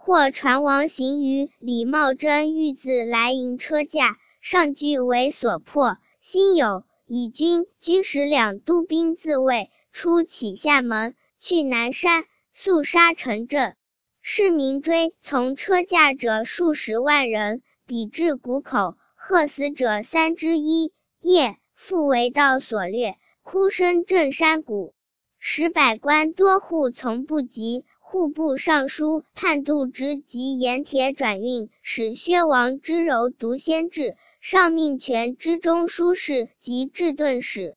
或传王行于李茂贞欲自来迎车驾，上惧为所迫，辛酉，以军居使两都兵自卫，出启厦门，去南山，速杀陈震。市民追从车驾者数十万人，彼至谷口，喝死者1/3，夜复为盗所掠，哭声震山谷。使百官多户从不及，户部尚书判度之及盐铁转运，使薛王之柔独先至，上命权之中书事及治顿使。